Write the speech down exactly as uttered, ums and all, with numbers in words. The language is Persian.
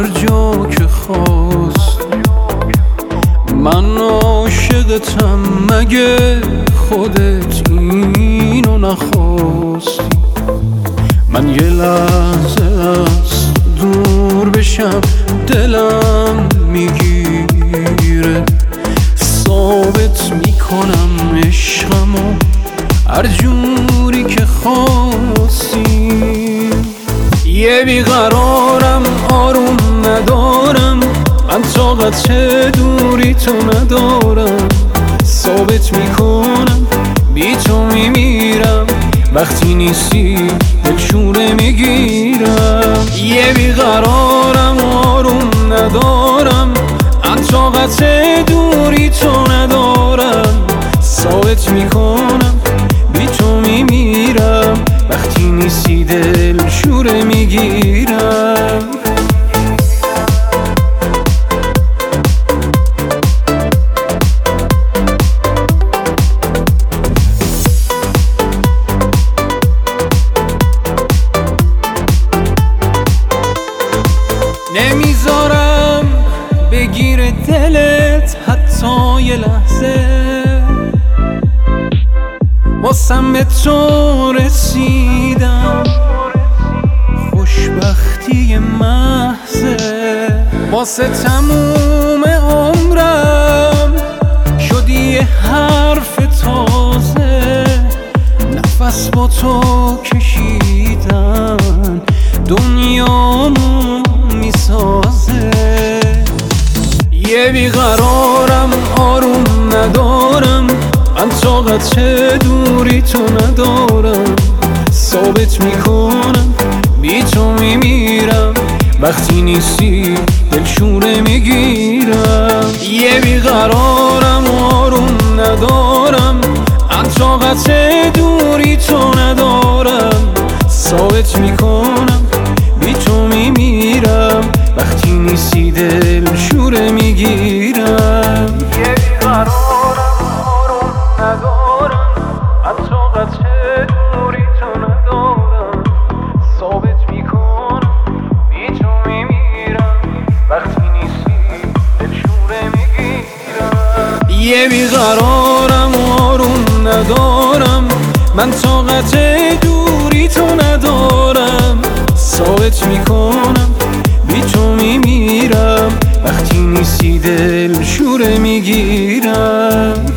جا که خواست. من عاشقتم مگه خودت اینو نخواستی؟ من یه لحظه از دور بشم دلم میگیره، ثابت میکنم عشقمو هر جوری که خواستی. یه بیقرارم آروم ندارم، من طاقت دوری تو ندارم، ثابت میکنم بی تو میمیرم، وقتی نیستی دلشوره میگیرم. یه بیقرارم آروم ندارم، من طاقت دوری تو ندارم، ثابت میکنم بی تو میمیرم، وقتی نیستی دلشوره میگیرم. نمیذارم بگیر دلت حتی یه لحظه، واسم به تو رسیدم خوشبختی محضه، واسه تموم عمرم شدی یه حرف تازه، نفس با تو کشیدن دنیامو میسازه. یه بیقرارم آروم ندارم، من طاقت دوری تو ندارم، ثابت میکنم بی تو میمیرم، وقتی نیستی دلشوره میگیرم. یه بیقرارم آروم ندارم، من طاقت دوری تو ندارم، ثابت میکنم بی تو میمیرم، وقتی نیستی دلشوره میگیرم. یه بیقرارم آروم ندارم، من طاقت دوری تو ندارم، ثابت میکنم بی تو میمیرم، وقتی نیستی دلشوره میگیرم. یه بیقرارم آروم ندارم، من طاقت دوری تو ندارم، ثابت میکنم بی تو میمیرم، وقتی نیستی دلشوره میگیرم.